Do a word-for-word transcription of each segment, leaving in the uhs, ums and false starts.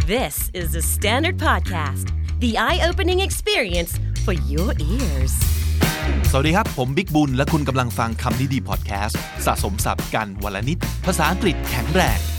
This is the Standard Podcast, the eye-opening experience for your ears. สวัสดีครับผมบิ๊กบุญและคุณกำลังฟังคำนี้ดีพอดแคสต์สะสมศัพท์กันวันละนิดภาษาอังกฤษแข็งแรง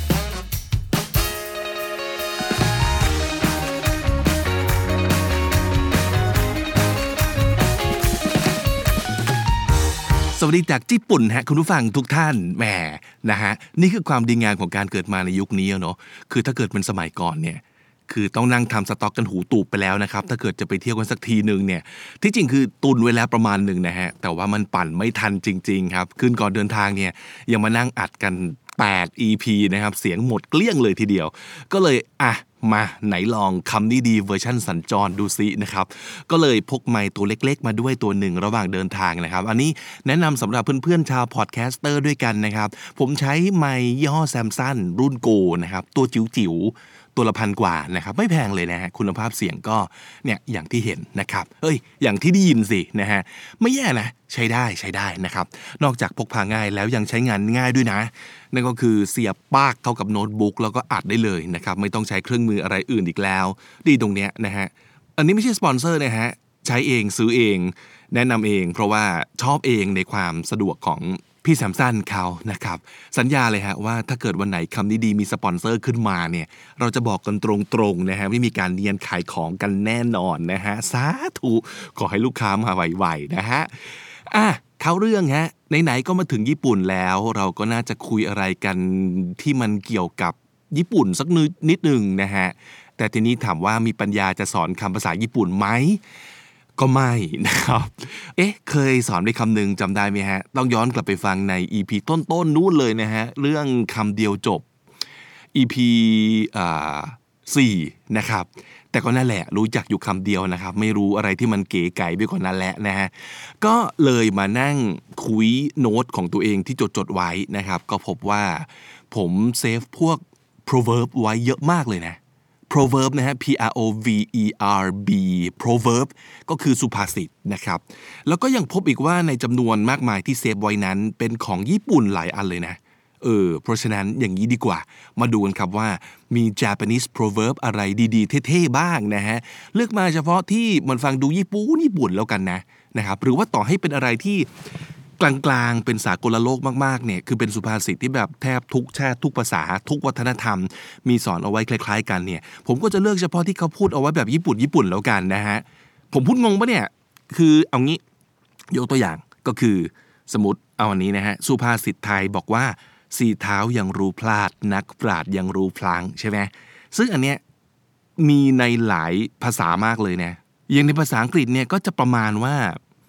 สวัสดีจากญี่ปุ่นฮะคุณผู้ฟังทุกท่านแหมนะฮะนี่คือความดีงามของการเกิดมาในยุคนี้เนาะคือถ้าเกิดเป็นสมัยก่อนเนี่ยคือต้องนั่งทำสต็อกกันหูตูบไปแล้วนะครับถ้าเกิดจะไปเที่ยวกันสักทีนึงเนี่ยที่จริงคือตุนไว้แล้วประมาณหนึ่งนะฮะแต่ว่ามันปั่นไม่ทันจริงๆครับคืนก่อนเดินทางเนี่ยยังมานั่งอัดกันแปด อี พี นะครับเสียงหมดเกลี้ยงเลยทีเดียวก็เลยอ่ะมาไหนลองคำนี้ดีเวอร์ชันสัญจรดูซินะครับก็เลยพกไมค์ตัวเล็กๆมาด้วยตัวหนึ่งระหว่างเดินทางนะครับอันนี้แนะนำสำหรับเพื่อนๆชาวพอดแคสเตอร์ด้วยกันนะครับผมใช้ไมค์ยี่ห้อ Samsung รุ่น Go นะครับตัวจิ๋วๆตัวละพันกว่านะครับไม่แพงเลยนะฮะคุณภาพเสียงก็เนี่ยอย่างที่เห็นนะครับเอ้ยอย่างที่ได้ยินสินะฮะไม่แย่นะใช้ได้ใช้ได้นะครับนอกจากพกพาง่ายแล้วยังใช้งานง่ายด้วยนะนั่นก็คือเสียบปากเข้ากับโน้ตบุ๊กแล้วก็อัดได้เลยนะครับไม่ต้องใช้เครื่องมืออะไรอื่นอีกแล้วดีตรงเนี้ยนะฮะอันนี้ไม่ใช่สปอนเซอร์นะฮะใช้เองซื้อเองแนะนำเองเพราะว่าชอบเองในความสะดวกของพี่แซมสันเขานะครับสัญญาเลยฮะว่าถ้าเกิดวันไหนคำนี้ดีมีสปอนเซอร์ขึ้นมาเนี่ยเราจะบอกกันตรงๆนะฮะไม่มีการเนียนขายของกันแน่นอนนะฮะสาธุขอให้ลูกค้ามาไวๆนะฮะอ่ะเข้าเรื่องฮะไหนๆก็มาถึงญี่ปุ่นแล้วเราก็น่าจะคุยอะไรกันที่มันเกี่ยวกับญี่ปุ่นสักนิดนึงนะฮะแต่ทีนี้ถามว่ามีปัญญาจะสอนคำภาษาญี่ปุ่นไหมก็ไม่นะครับเอ๊ะเคยสอนไปคำหนึ่งจำได้ไหมฮะต้องย้อนกลับไปฟังใน อี พี ต้นๆ น, นู้นเลยนะฮะเรื่องคำเดียวจบ อี พี อ่า สี่นะครับแต่ก็นั่นแหละรู้จักอยู่คำเดียวนะครับไม่รู้อะไรที่มันเก๋ไก๋ไปกว่านั้นแหละนะฮะก็เลยมานั่งคุยโน้ตของตัวเองที่จดๆไว้นะครับก็พบว่าผมเซฟพวก proverb ไว้เยอะมากเลยนะproverb นะฮะ P R O V E R B proverb ก็คือสุภาษิตนะครับแล้วก็ยังพบอีกว่าในจำนวนมากมายที่เซฟไว้นั้นเป็นของญี่ปุ่นหลายอันเลยนะเออเพราะฉะนั้นอย่างนี้ดีกว่ามาดูกันครับว่ามี Japanese proverb อะไรดีๆเท่ๆบ้างนะฮะเลือกมาเฉพาะที่มันฟังดูญี่ปุ่นญี่ปุ่นแล้วกันนะนะครับหรือว่าต่อให้เป็นอะไรที่กลางๆเป็นสากลโลกมากๆเนี่ยคือเป็นสุภาษิตที่แบบแทบทุกชาติทุกภาษาทุกวัฒนธรรมมีสอนเอาไว้คล้ายๆกันเนี่ยผมก็จะเลือกเฉพาะที่เขาพูดเอาไว้แบบญี่ปุ่นญี่ปุ่นแล้วกันนะฮะผมพูดงงปะเนี่ยคือเอางี้ยกตัวอย่างก็คือสมมติเอาอันนี้นะฮะสุภาษิตไทยบอกว่าสี่เท้ายังรู้พลาดนักปราชญ์ยังรู้พลั้งใช่ไหมซึ่งอันเนี้ยมีในหลายภาษามากเลยนะอย่างในภาษาอังกฤษเนี่ยก็จะประมาณว่า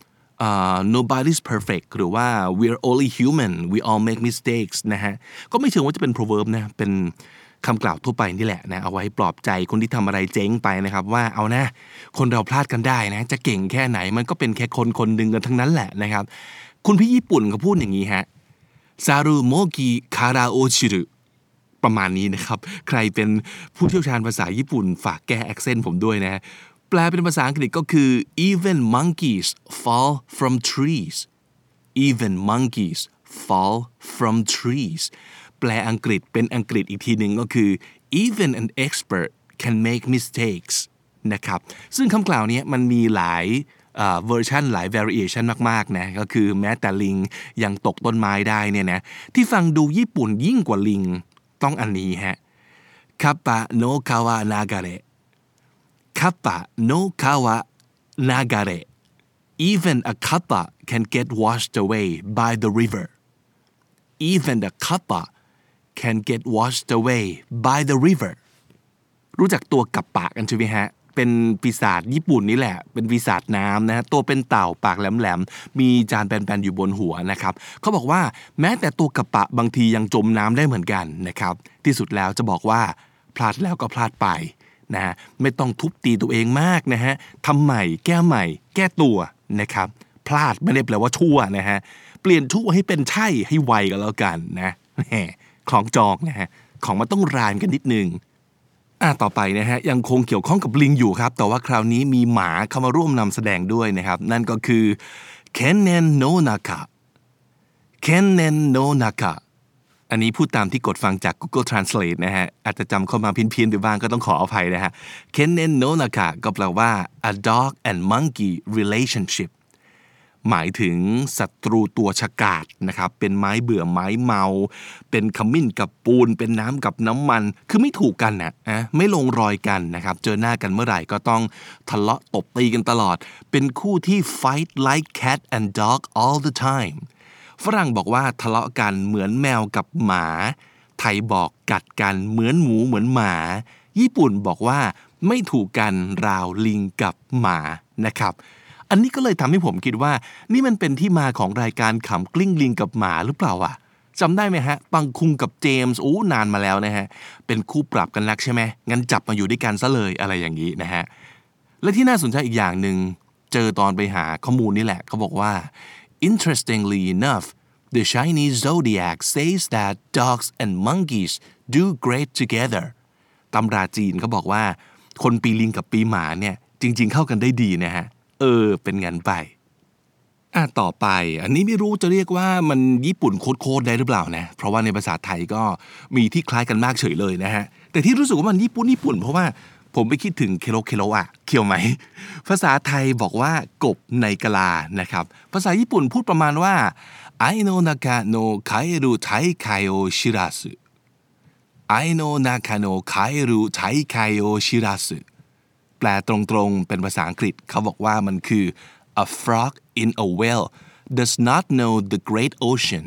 Uh, nobody's perfect หรือว่า we're only human we all make mistakes นะฮะก็ไม่เชิงว่าจะเป็น proverb นะเป็นคำกล่าวทั่วไปนี่แหละนะเอาไว้ปลอบใจคนที่ทำอะไรเจ๊งไปนะครับว่าเอานะคนเราพลาดกันได้นะจะเก่งแค่ไหนมันก็เป็นแค่คนคนหนึ่งกันทั้งนั้นแหละนะครับคุณพี่ญี่ปุ่นเขาพูดอย่างนี้ฮะซารุโมกิคาราโอชิรุประมาณนี้นะครับใครเป็นผู้เชี่ยวชาญภาษาญี่ปุ่นฝากแก้ accent ผมด้วยนะแปลเป็นภาษาอังกฤษก็คือ even monkeys fall from trees even monkeys fall from trees แปลอังกฤษเป็นอังกฤษอีกทีหนึ่งก็คือ even an expert can make mistakes นะครับซึ่งคำกล่าวนี้มันมีหลายเวอร์ชันหลาย variation มากๆนะก็คือแม้แต่ลิงยังตกต้นไม้ได้เนี่ยนะที่ฟังดูญี่ปุ่นยิ่งกว่าลิงต้องอันนี้ฮะ kappa no kawa nagare kappa no kawa nagare even a kappa can get washed away by the river even the kappa can get washed away by the river รู้จักตัวกัปปะกันใช่ไหมฮะเป็นปีศาจญี่ปุ่นนี่แหละเป็นปีศาจน้ำนะตัวเป็นเต่าปากแหลมๆมีจานแบนๆอยู่บนหัวนะครับเขาบอกว่าแม้แต่ตัวกัปปะบางทียังจมน้ำได้เหมือนกันนะครับที่สุดแล้วจะบอกว่าพลาดแล้วก็พลาดไปนะไม่ต้องทุบตีตัวเองมากนะฮะทำใหม่แก้ใหม่แก้ตัวนะครับพลาดไม่ได้แปลว่าชั่วนะฮะเปลี่ยนชั่วให้เป็นใช่ให้ไวกันแล้วกันนะแหมของจองนะฮะของมันต้องรานกันนิดนึงอ่ะต่อไปนะฮะยังคงเกี่ยวข้องกับลิงอยู่ครับแต่ว่าคราวนี้มีหมาเข้ามาร่วมนำแสดงด้วยนะครับนั่นก็คือ Kennen no Naka Kennen no Naka อันนี้พูดตามที่กดฟังจาก Google Translate นะฮะอาจจะจำเข้ามาเพี้ยนๆไปบ้างก็ต้องขออภัยนะฮะ Kennen no naka ก็แปลว่า a dog and monkey relationship หมายถึงศัตรูตัวฉกาจนะครับเป็นไม้เบื่อไม้เมาเป็นขมิ้นกับปูนเป็นน้ำกับน้ำมันคือไม่ถูกกันนะอะไม่ลงรอยกันนะครับเจอหน้ากันเมื่อไหร่ก็ต้องทะเลาะตบตีกันตลอดเป็นคู่ที่ fight like cat and dog all the time ฝรั่งบอกว่าทะเลาะกันเหมือนแมวกับหมาไทยบอกกัดกันเหมือนหมูเหมือนหมาญี่ปุ่นบอกว่าไม่ถูกกันราวลิงกับหมานะครับอันนี้ก็เลยทำให้ผมคิดว่านี่มันเป็นที่มาของรายการขำกลิ้งลิงกับหมาหรือเปล่าอ่ะจำได้ไหมฮะปังคุงกับเจมส์โอ้นานมาแล้วนะฮะเป็นคู่ปรับกันนักใช่ไหมงั้นจับมาอยู่ด้วยกันซะเลยอะไรอย่างนี้นะฮะและที่น่าสนใจอีกอย่างหนึ่งเจอตอนไปหาข้อมูลนี่แหละเขาบอกว่า interestingly enough the Chinese zodiac says that dogs and monkeys do great together ตำราจีนเขาบอกว่าคนปีลิงกับปีหมาเนี่ยจริงๆเข้ากันได้ดีนะฮะเออเป็นงั้นไปอ่ะต่อไปอันนี้ไม่รู้จะเรียกว่ามันญี่ปุ่นโคตรๆได้หรือเปล่านะเพราะว่าในภาษาไทยก็มีที่คล้ายกันมากเฉยเลยนะฮะแต่ที่รู้สึกว่ามันญี่ปุ่นญี่ปุ่นเพราะว่าผมไปคิดถึงเคโรเคโรอะเคียวไหมภาษาไทยบอกว่ากบในกะลานะครับภาษาญี่ปุ่นพูดประมาณว่าไอโนนากะโนคาเอรุไทไคโอชิราสึไอโนนากะโนคาเอรุไทไคโอชิราสึแปลตรงๆเป็นภาษาอังกฤษเขาบอกว่ามันคือ a frog in a well does not know the great ocean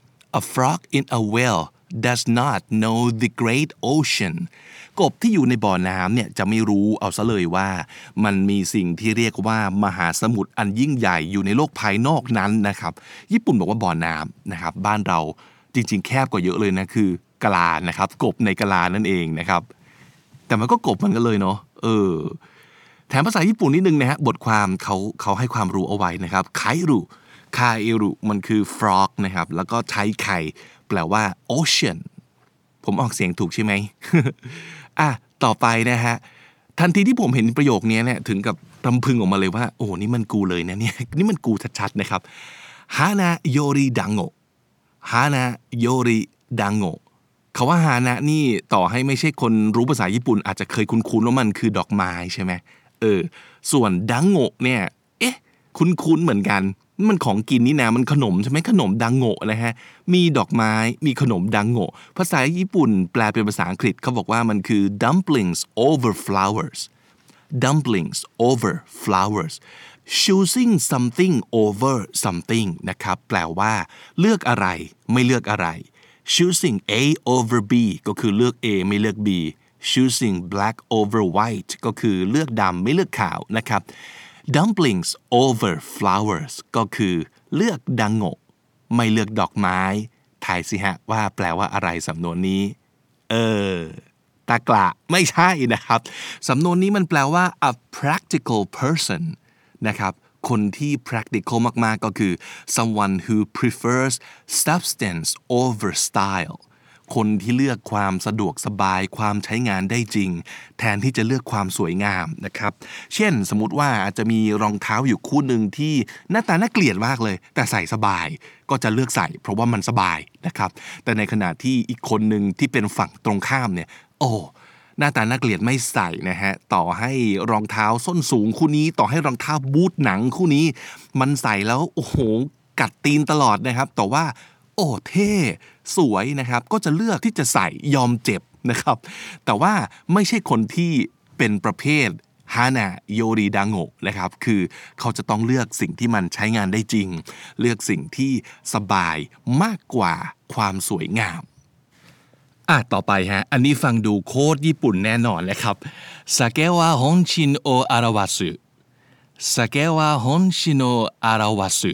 a frog in a well does not know the great ocean กบที่อยู่ในบ่อน้ำเนี่ยจะไม่รู้เอาซะเลยว่ามันมีสิ่งที่เรียกว่ามหาสมุทรอันยิ่งใหญ่อยู่ในโลกภายนอกนั้นนะครับญี่ปุ่นบอกว่าบ่อน้ำนะครับบ้านเราจริงๆแคบกว่าเยอะเลยนะคือกะลานะครับกบในกะลานั่นเองนะครับแต่มันก็กบมันก็เลยเนาะเออแถมภาษาญี่ปุ่นนิดนึงนะฮะบทความเขาเขาให้ความรู้เอาไว้นะครับไครุคาเอรุมันคือ frog นะครับแล้วก็ไทไคแปลว่า ocean ผมออกเสียงถูกใช่ไหม อ่ะต่อไปนะฮะทันทีที่ผมเห็นประโยคนี้เนี่ยถึงกับรำพึงออกมาเลยว่าโอ้นี่มันกูเลยนะเนี่ยนี่มันกูชัดๆนะครับฮานาโยริดังโงฮานาโยริดังโงคำว่าฮานะนี่ต่อให้ไม่ใช่คนรู้ภาษาญี่ปุ่นอาจจะเคยคุ้นๆว่ามันคือดอกไม้ใช่ไหมเออส่วนดังโงเนี่ยเอ๊ะคุ้นๆเหมือนกันมันของกินนี่นะมันขนมใช่ไหมขนมดังโงนะฮะมีดอกไม้มีขนมดังโงภาษาญี่ปุ่นแปลเป็นภาษาอังกฤษเขาบอกว่ามันคือ dumplings over flowers dumplings over flowers choosing something over something นะครับแปลว่าเลือกอะไรไม่เลือกอะไร choosing A over B ก็คือเลือก A ไม่เลือก B choosing black over white ก็คือเลือกดำไม่เลือกขาวนะครับ dumplings over flowers ก็คือเลือกดังโงไม่เลือกดอกไม้ทายสิฮะว่าแปลว่าอะไรสำนวนนี้เออตากละไม่ใช่นะครับสำนวนนี้มันแปลว่า a practical person นะครับคนที่ practical มากๆก็คือ someone who prefers substance over styleคนที่เลือกความสะดวกสบายความใช้งานได้จริงแทนที่จะเลือกความสวยงามนะครับเช่นสมมุติว่าอาจจะมีรองเท้าอยู่คู่หนึ่งที่หน้าตาน่าเกลียดมากเลยแต่ใส่สบายก็จะเลือกใส่เพราะว่ามันสบายนะครับแต่ในขณะที่อีกคนหนึ่งที่เป็นฝั่งตรงข้ามเนี่ยโอ้หน้าตาน่าเกลียดไม่ใส่นะฮะต่อให้รองเท้าส้นสูงคู่นี้ต่อให้รองเท้าบูทหนังคู่นี้มันใส่แล้วโอ้โหกัดตีนตลอดนะครับแต่ว่าโอ้เท่สวยนะครับก็จะเลือกที่จะใส่ยอมเจ็บนะครับแต่ว่าไม่ใช่คนที่เป็นประเภทฮานาโยริดังโงนะครับคือเขาจะต้องเลือกสิ่งที่มันใช้งานได้จริงเลือกสิ่งที่สบายมากกว่าความสวยงามอ่ะต่อไปฮะอันนี้ฟังดูโคตรญี่ปุ่นแน่นอนนะครับซาเกะฮอนชินโออาราวาสึซาเกะฮอนชินโออาราวาสึ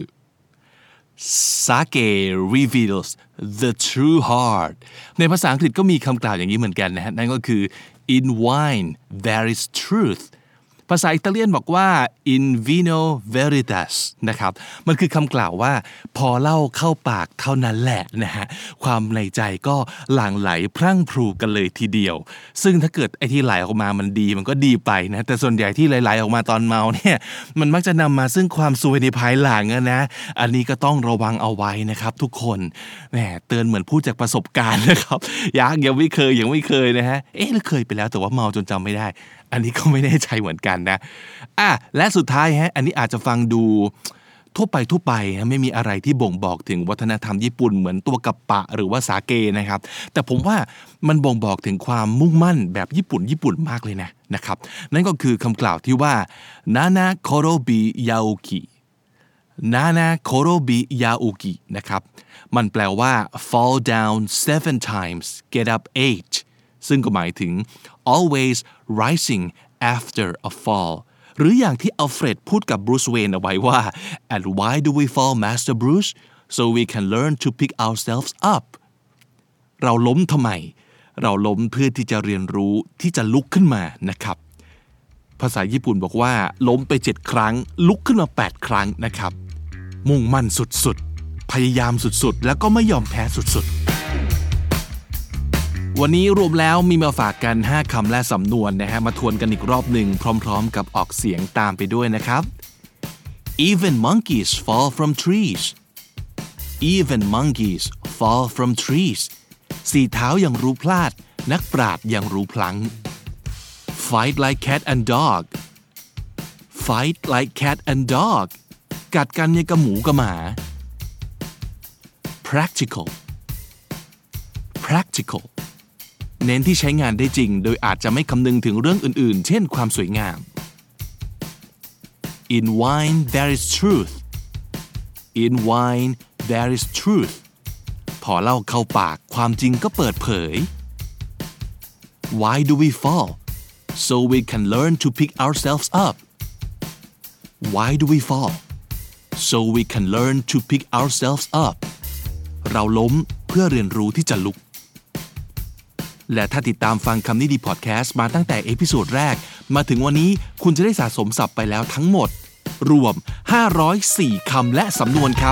Sake reveals the true heart ในภาษาอังกฤษก็มีคำกล่าวอย่างนี้เหมือนกันนะฮะนั่นก็คือ in wine there is truth ภาษาอิตาเลียนบอกว่า in vino veritas นะครับมันคือคำกล่าวว่าพอเล่าเข้าปากเท่านั้นแหละนะฮะความในใจก็หลั่งไหลพรั่งพรูกันเลยทีเดียวซึ่งถ้าเกิดไอ้ที่ไหลออกมามันดีมันก็ดีไปนะแต่ส่วนใหญ่ที่ไหลๆออกมาตอนเมาเนี่ยมันมักจะนำมาซึ่งความซวยในภายหลังนะอันนี้ก็ต้องระวังเอาไว้นะครับทุกคนแหมเตือนเหมือนพูดจากประสบการณ์นะครับยังยังไม่เคยยังไม่เคยนะฮะเอ๊ะเคยไปแล้วแต่ว่าเมาจนจำไม่ได้อันนี้ก็ไม่แน่ใจเหมือนกันนะอ่ะและสุดท้ายฮะอันนี้อาจจะฟังดูทั่วไปทั่วไปนะไม่มีอะไรที่บ่งบอกถึงวัฒนธรรมญี่ปุ่นเหมือนตัวกัปปะหรือว่าสาเกนะครับแต่ผมว่ามันบ่งบอกถึงความมุ่งมั่นแบบญี่ปุ่นญี่ปุ่นมากเลยนะนะครับนั่นก็คือคำกล่าวที่ว่านานาโคโรบิยาโอกินานาโคโรบิยาโอกินะครับมันแปลว่า fall down seven times get up eight ซึ่งก็หมายถึง always rising after a fall หรืออย่างที่อัลเฟรดพูดกับบรูซเวย์นเอาไว้ว่า and why do we fall Master Bruce so we can learn to pick ourselves up เราล้มทำไมเราล้มเพื่อที่จะเรียนรู้ที่จะลุกขึ้นมานะครับภาษาญี่ปุ่นบอกว่าล้มไปเจ็ดครั้งลุกขึ้นมาแปดครั้งนะครับมุ่งมั่นสุดๆพยายามสุดๆแล้วก็ไม่ยอมแพ้สุดๆวันนี้รวมแล้วมีมาฝากกันห้าคำและสำนวนนะฮะมาทวนกันอีกรอบหนึ่งพร้อมๆกับออกเสียงตามไปด้วยนะครับ Even monkeys fall from trees Even monkeys fall from trees สี่เท้ายังรู้พลาดนักปราชญ์ยังรู้พลั้ง Fight like cat and dog Fight like cat and dog กัดกันอย่างกับหมูกับหมา Practical Practical เน้นที่ใช้งานได้จริงโดยอาจจะไม่คำนึงถึงเรื่องอื่นๆเช่นความสวยงาม In wine there is truth In wine there is truth พอเล่าเข้าปากความจริงก็เปิดเผย Why do we fall so we can learn to pick ourselves up Why do we fall so we can learn to pick ourselves up เราล้มเพื่อเรียนรู้ที่จะลุกและถ้าติดตามฟังคำนี้ดีพอดแคสต์มาตั้งแต่เอพิโซดแรกมาถึงวันนี้คุณจะได้สะสมศัพท์ไปแล้วทั้งหมดรวมห้าร้อยสี่คำและสำนวนครับ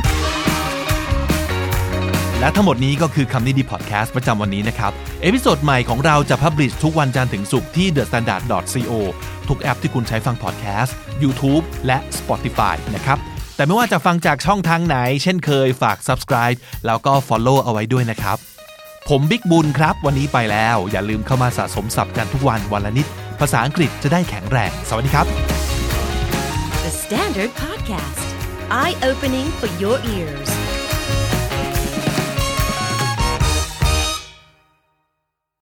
และทั้งหมดนี้ก็คือคำนี้ดีพอดแคสต์ประจำวันนี้นะครับเอพิโซดใหม่ของเราจะพับลิชทุกวันจันทร์ถึงศุกร์ที่ เดอะสแตนดาร์ด ดอท ซี โอ ทุกแอปที่คุณใช้ฟังพอดแคสต์ YouTube และ Spotify นะครับแต่ไม่ว่าจะฟังจากช่องทางไหนเช่นเคยฝาก Subscribe แล้วก็ Follow เอาไว้ด้วยนะครับผมบิ๊กบุญครับวันนี้ไปแล้วอย่าลืมเข้ามาสะสมศัพท์กันทุกวันวันละนิดภาษาอังกฤษจะได้แข็งแรงสวัสดีครับ The Standard Podcast Eye Opening for Your Ears